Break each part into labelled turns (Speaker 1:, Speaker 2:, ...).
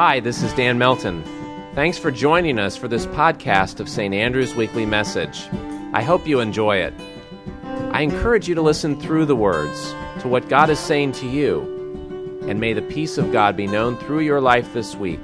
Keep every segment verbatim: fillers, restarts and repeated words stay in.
Speaker 1: Hi, this is Dan Melton. Thanks for joining us for this podcast of Saint Andrew's Weekly Message. I hope you enjoy it. I encourage you to listen through the words to what God is saying to you, and may the peace of God be known through your life this week.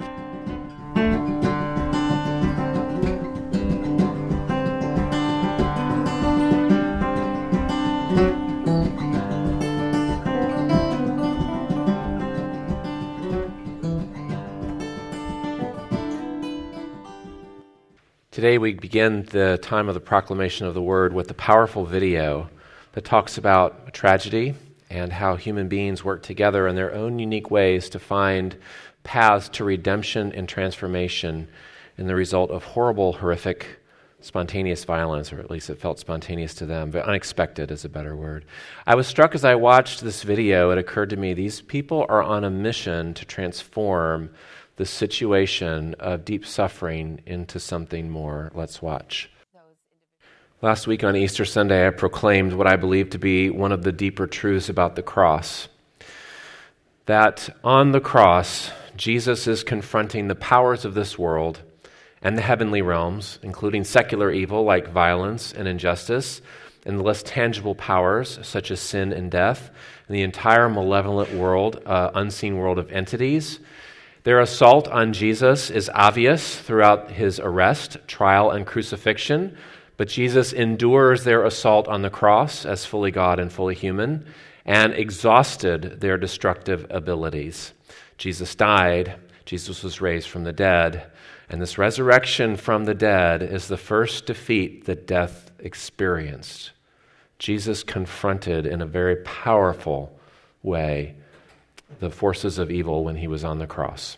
Speaker 1: Today we begin the time of the proclamation of the Word with a powerful video that talks about a tragedy and how human beings work together in their own unique ways to find paths to redemption and transformation in the result of horrible, horrific, spontaneous violence, or at least it felt spontaneous to them, but unexpected is a better word. I was struck as I watched this video, it occurred to me, these people are on a mission to transform the situation of deep suffering into something more. Let's watch. Last week on Easter Sunday, I proclaimed what I believe to be one of the deeper truths about the cross. That on the cross, Jesus is confronting the powers of this world and the heavenly realms, including secular evil like violence and injustice, and the less tangible powers such as sin and death, and the entire malevolent world, uh, unseen world of entities. Their assault on Jesus is obvious throughout his arrest, trial, and crucifixion, but Jesus endures their assault on the cross as fully God and fully human and exhausted their destructive abilities. Jesus died, Jesus was raised from the dead, and this resurrection from the dead is the first defeat that death experienced. Jesus confronted in a very powerful way the forces of evil when he was on the cross.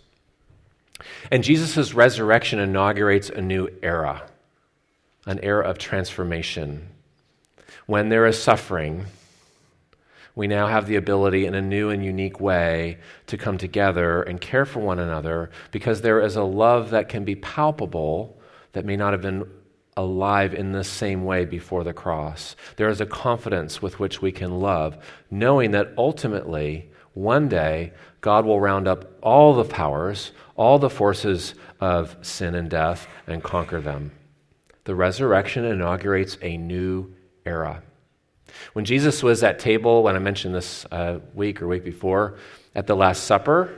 Speaker 1: And Jesus' resurrection inaugurates a new era, an era of transformation. When there is suffering, we now have the ability in a new and unique way to come together and care for one another because there is a love that can be palpable that may not have been alive in the same way before the cross. There is a confidence with which we can love, knowing that ultimately, one day, God will round up all the powers, all the forces of sin and death, and conquer them. The resurrection inaugurates a new era. When Jesus was at table, when I mentioned this uh, week or week before, at the Last Supper,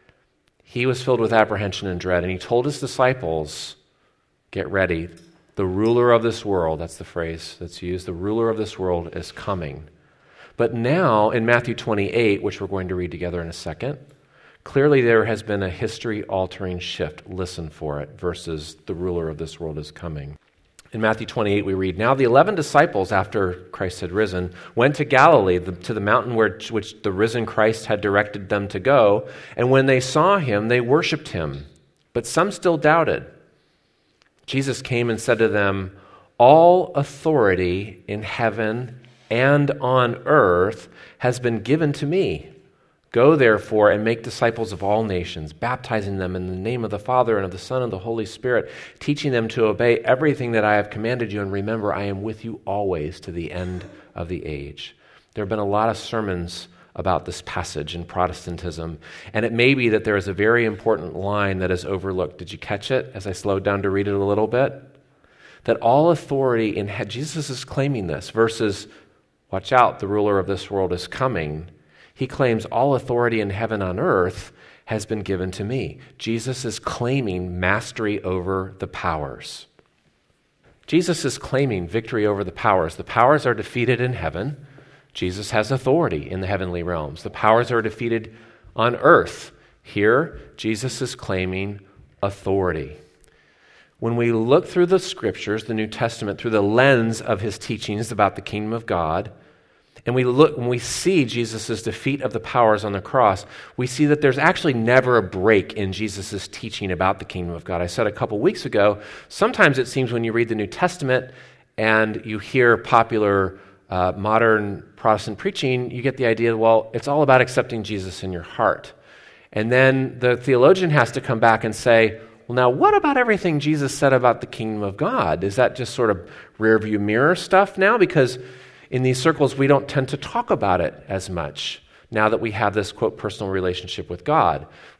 Speaker 1: he was filled with apprehension and dread, and he told his disciples, get ready. The ruler of this world, that's the phrase that's used, the ruler of this world is coming. But now, in Matthew twenty-eight, which we're going to read together in a second, clearly there has been a history-altering shift. Listen for it, versus the ruler of this world is coming. In Matthew twenty-eight, we read, Now the eleven disciples, after Christ had risen, went to Galilee, the, to the mountain where, which the risen Christ had directed them to go. And when they saw him, they worshipped him. But some still doubted. Jesus came and said to them, All authority in heaven and on earth has been given to me. Go therefore and make disciples of all nations, baptizing them in the name of the Father and of the Son and the Holy Spirit, teaching them to obey everything that I have commanded you, and remember, I am with you always to the end of the age. There have been a lot of sermons about this passage in Protestantism, and it may be that there is a very important line that is overlooked. Did you catch it as I slowed down to read it a little bit? That all authority in heaven, Jesus is claiming this, versus watch out, the ruler of this world is coming. He claims all authority in heaven and on earth has been given to me. Jesus is claiming mastery over the powers. Jesus is claiming victory over the powers. The powers are defeated in heaven. Jesus has authority in the heavenly realms. The powers are defeated on earth. Here, Jesus is claiming authority. When we look through the scriptures, the New Testament, through the lens of his teachings about the kingdom of God, and we look, when we see Jesus' defeat of the powers on the cross, we see that there's actually never a break in Jesus' teaching about the kingdom of God. I said a couple weeks ago, sometimes it seems when you read the New Testament and you hear popular uh, modern Protestant preaching, you get the idea, well, it's all about accepting Jesus in your heart. And then the theologian has to come back and say, well, now what about everything Jesus said about the kingdom of God? Is that just sort of rear view mirror stuff now? Because in these circles, we don't tend to talk about it as much now that we have this, quote, personal relationship with God, which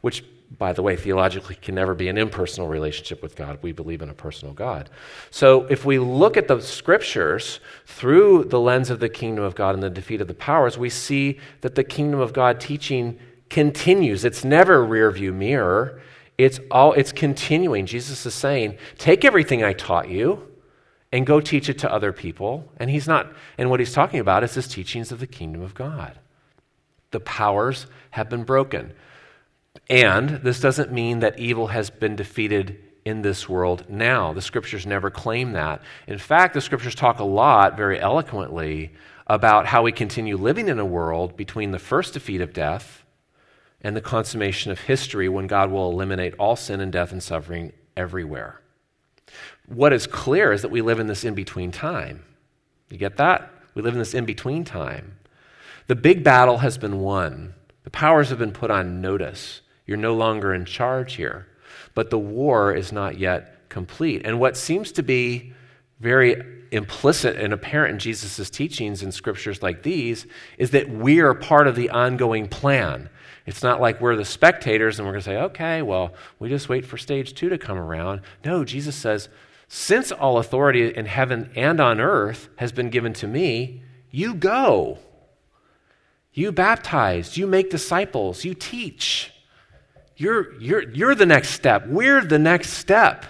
Speaker 1: by the way, theologically can never be an impersonal relationship with God. We believe in a personal God. So if we look at the scriptures through the lens of the kingdom of God and the defeat of the powers, we see that the kingdom of God teaching continues. It's never a rear view mirror. It's all it's continuing. Jesus is saying, take everything I taught you and go teach it to other people. And he's not, and what he's talking about is his teachings of the kingdom of God. The powers have been broken. And this doesn't mean that evil has been defeated in this world now. The scriptures never claim that. In fact, the scriptures talk a lot, very eloquently, about how we continue living in a world between the first defeat of death and the consummation of history, when God will eliminate all sin and death and suffering everywhere. What is clear is that we live in this in-between time. You get that? We live in this in-between time. The big battle has been won. The powers have been put on notice. You're no longer in charge here. But the war is not yet complete. And what seems to be very implicit and apparent in Jesus' teachings in scriptures like these is that we are part of the ongoing plan. It's not like we're the spectators and we're going to say, okay, well, we just wait for stage two to come around. No, Jesus says, since all authority in heaven and on earth has been given to me, you go. You baptize, you make disciples, you teach. You're, you're, you're the next step. We're the next step.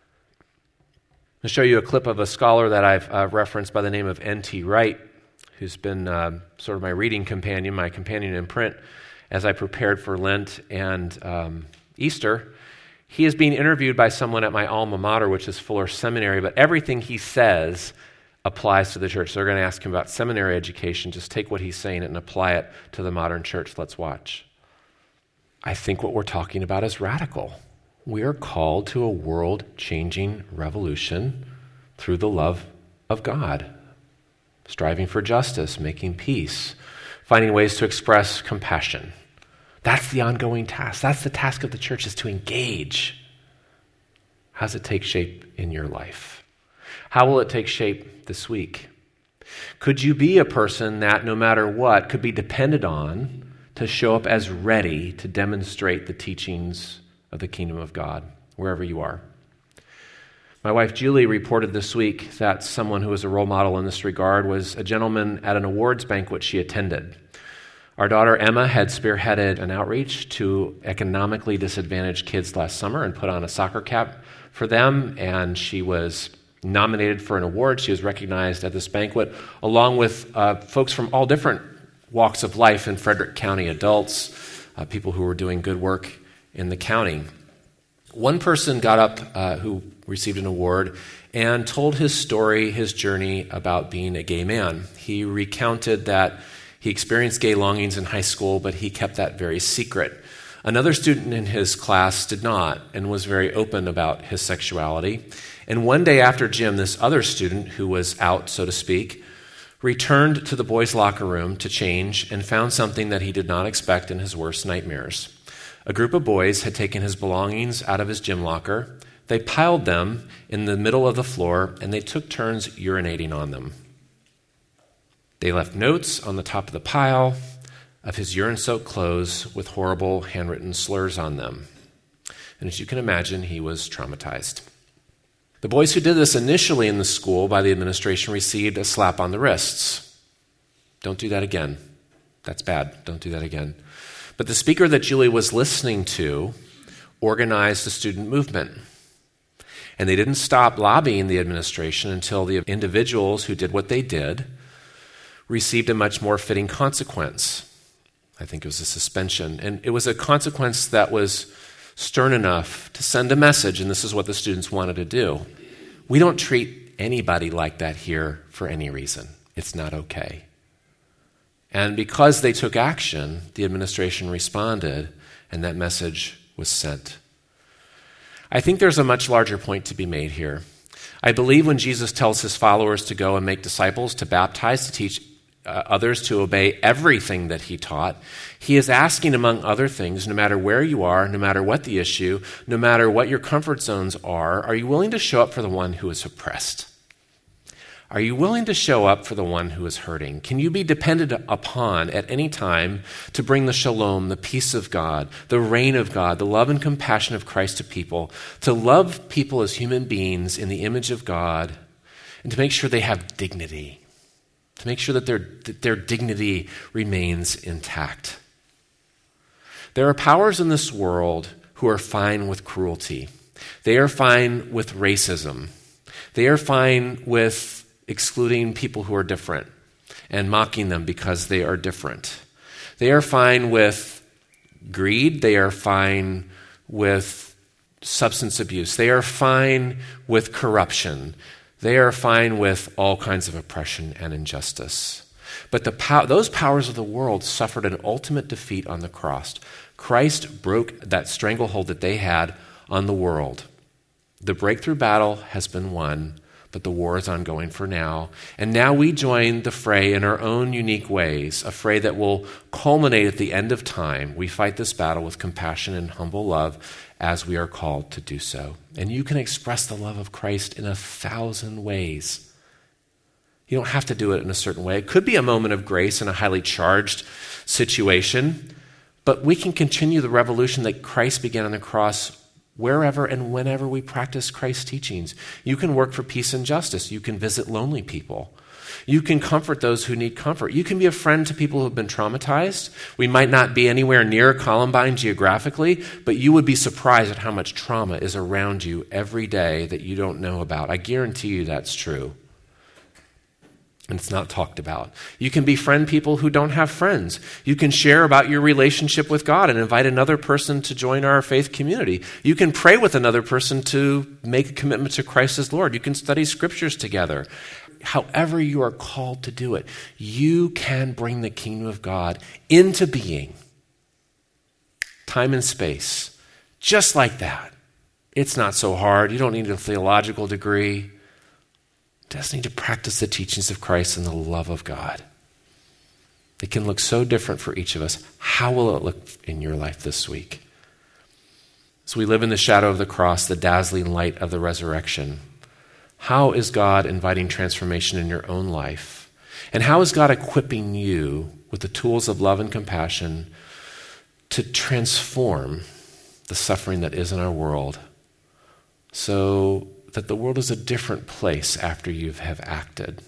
Speaker 1: I'll show you a clip of a scholar that I've uh, referenced by the name of N T Wright, who's been uh, sort of my reading companion, my companion in print, as I prepared for Lent and um, Easter. He is being interviewed by someone at my alma mater, which is Fuller Seminary, but everything he says applies to the church. So they're going to ask him about seminary education. Just take what he's saying and apply it to the modern church. Let's watch. I think what we're talking about is radical. We are called to a world-changing revolution through the love of God, striving for justice, making peace, finding ways to express compassion. That's the ongoing task. That's the task of the church, is to engage. How does it take shape in your life? How will it take shape this week? Could you be a person that, no matter what, could be depended on to show up as ready to demonstrate the teachings of the kingdom of God, wherever you are? My wife Julie reported this week that someone who was a role model in this regard was a gentleman at an awards banquet she attended. Our daughter Emma had spearheaded an outreach to economically disadvantaged kids last summer and put on a soccer cap for them, and she was nominated for an award. She was recognized at this banquet, along with uh, folks from all different walks of life in Frederick County, adults, uh, people who were doing good work in the county. One person got up uh, who received an award and told his story, his journey about being a gay man. He recounted that he experienced gay longings in high school, but he kept that very secret. Another student in his class did not and was very open about his sexuality. And one day after gym, this other student, who was out, so to speak, returned to the boys' locker room to change and found something that he did not expect in his worst nightmares. A group of boys had taken his belongings out of his gym locker. They piled them in the middle of the floor, and they took turns urinating on them. They left notes on the top of the pile of his urine-soaked clothes with horrible handwritten slurs on them. And as you can imagine, he was traumatized. The boys who did this initially in the school by the administration received a slap on the wrists. Don't do that again. That's bad. Don't do that again. But the speaker that Julie was listening to organized a student movement. And they didn't stop lobbying the administration until the individuals who did what they did received a much more fitting consequence. I think it was a suspension. And it was a consequence that was stern enough to send a message, and this is what the students wanted to do. We don't treat anybody like that here for any reason. It's not okay. And because they took action, the administration responded, and that message was sent. I think there's a much larger point to be made here. I believe when Jesus tells his followers to go and make disciples, to baptize, to teach uh, others to obey everything that he taught, he is asking, among other things, no matter where you are, no matter what the issue, no matter what your comfort zones are, are you willing to show up for the one who is oppressed? Are you willing to show up for the one who is hurting? Can you be depended upon at any time to bring the shalom, the peace of God, the reign of God, the love and compassion of Christ to people, to love people as human beings in the image of God, and to make sure they have dignity, to make sure that their, that their dignity remains intact? There are powers in this world who are fine with cruelty. They are fine with racism. They are fine with excluding people who are different and mocking them because they are different. They are fine with greed. They are fine with substance abuse. They are fine with corruption. They are fine with all kinds of oppression and injustice. But the pow- those powers of the world suffered an ultimate defeat on the cross. Christ broke that stranglehold that they had on the world. The breakthrough battle has been won, but the war is ongoing for now. And now we join the fray in our own unique ways, a fray that will culminate at the end of time. We fight this battle with compassion and humble love as we are called to do so. And you can express the love of Christ in a thousand ways. You don't have to do it in a certain way. It could be a moment of grace in a highly charged situation, but we can continue the revolution that Christ began on the cross wherever and whenever we practice Christ's teachings. You can work for peace and justice. You can visit lonely people. You can comfort those who need comfort. You can be a friend to people who have been traumatized. We might not be anywhere near Columbine geographically, but you would be surprised at how much trauma is around you every day that you don't know about. I guarantee you that's true. And it's not talked about. You can befriend people who don't have friends. You can share about your relationship with God and invite another person to join our faith community. You can pray with another person to make a commitment to Christ as Lord. You can study scriptures together. However you are called to do it, you can bring the kingdom of God into being. Time and space. Just like that. It's not so hard. You don't need a theological degree. Just need to practice the teachings of Christ and the love of God. It can look so different for each of us. How will it look in your life this week? As we live in the shadow of the cross, the dazzling light of the resurrection, how is God inviting transformation in your own life? And how is God equipping you with the tools of love and compassion to transform the suffering that is in our world so that the world is a different place after you have acted?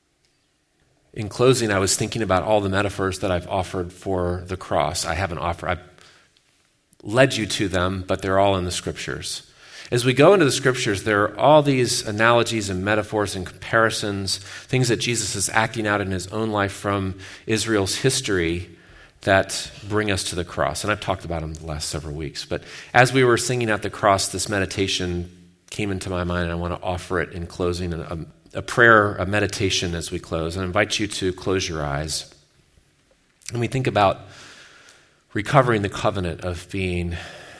Speaker 1: In closing, I was thinking about all the metaphors that I've offered for the cross. I haven't offered, I've led you to them, but they're all in the scriptures. As we go into the scriptures, there are all these analogies and metaphors and comparisons, things that Jesus is acting out in his own life from Israel's history that bring us to the cross. And I've talked about them the last several weeks. But as we were singing at the cross, this meditation came into my mind, and I want to offer it in closing, a, a prayer, a meditation as we close. And I invite you to close your eyes. And we think about recovering the covenant of being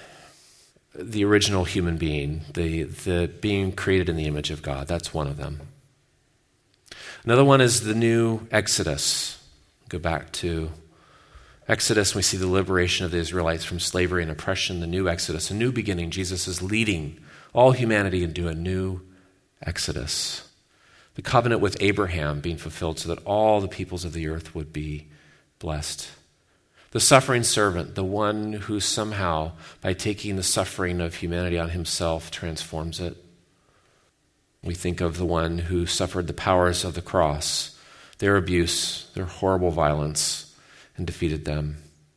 Speaker 1: the original human being, the, the being created in the image of God. That's one of them. Another one is the new Exodus. Go back to Exodus, we see the liberation of the Israelites from slavery and oppression, the new Exodus, a new beginning. Jesus is leading all humanity into a new Exodus. The covenant with Abraham being fulfilled so that all the peoples of the earth would be blessed. The suffering servant, the one who somehow, by taking the suffering of humanity on himself, transforms it. We think of the one who suffered the powers of the cross, their abuse, their horrible violence, and defeated them.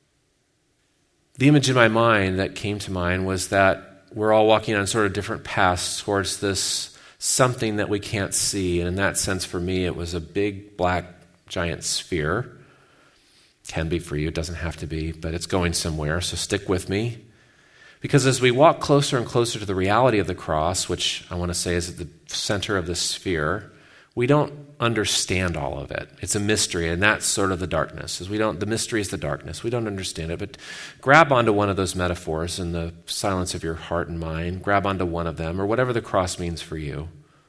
Speaker 1: The image in my mind that came to mind was that we're all walking on sort of different paths towards this something that we can't see. And in that sense, for me, it was a big, black, giant sphere. Can be for you, it doesn't have to be, but it's going somewhere, so stick with me. Because as we walk closer and closer to the reality of the cross, which I want to say is at the center of the sphere, we don't understand all of it. It's a mystery, and that's sort of the darkness. As we don't, the mystery is the darkness. We don't understand it, but grab onto one of those metaphors in the silence of your heart and mind. Grab onto one of them, or whatever the cross means for you,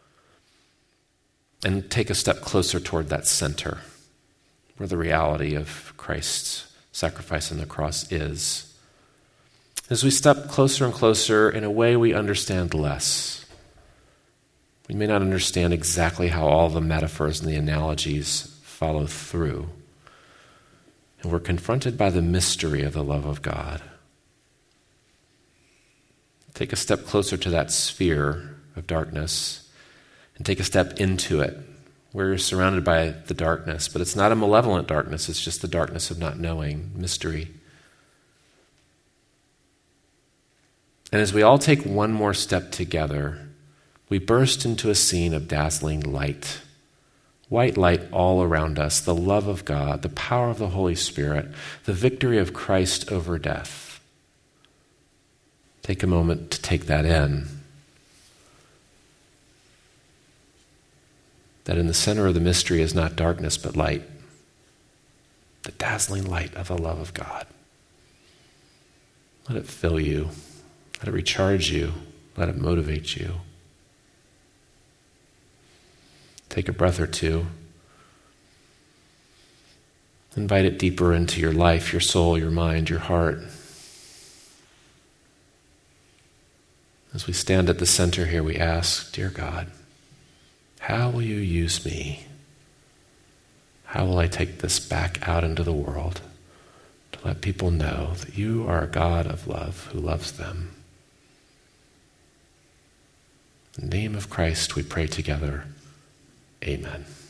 Speaker 1: and take a step closer toward that center, where the reality of Christ's sacrifice on the cross is. As we step closer and closer, in a way we understand less. We may not understand exactly how all the metaphors and the analogies follow through. And we're confronted by the mystery of the love of God. Take a step closer to that sphere of darkness and take a step into it, where you're surrounded by the darkness. But it's not a malevolent darkness, it's just the darkness of not knowing, mystery. And as we all take one more step together, we burst into a scene of dazzling light. White light all around us, the love of God, the power of the Holy Spirit, the victory of Christ over death. Take a moment to take that in. That in the center of the mystery is not darkness but light. The dazzling light of the love of God. Let it fill you. Let it recharge you. Let it motivate you. Take a breath or two. Invite it deeper into your life, your soul, your mind, your heart. As we stand at the center here, we ask, dear God, how will you use me? How will I take this back out into the world to let people know that you are a God of love who loves them? In the name of Christ we pray together. Amen.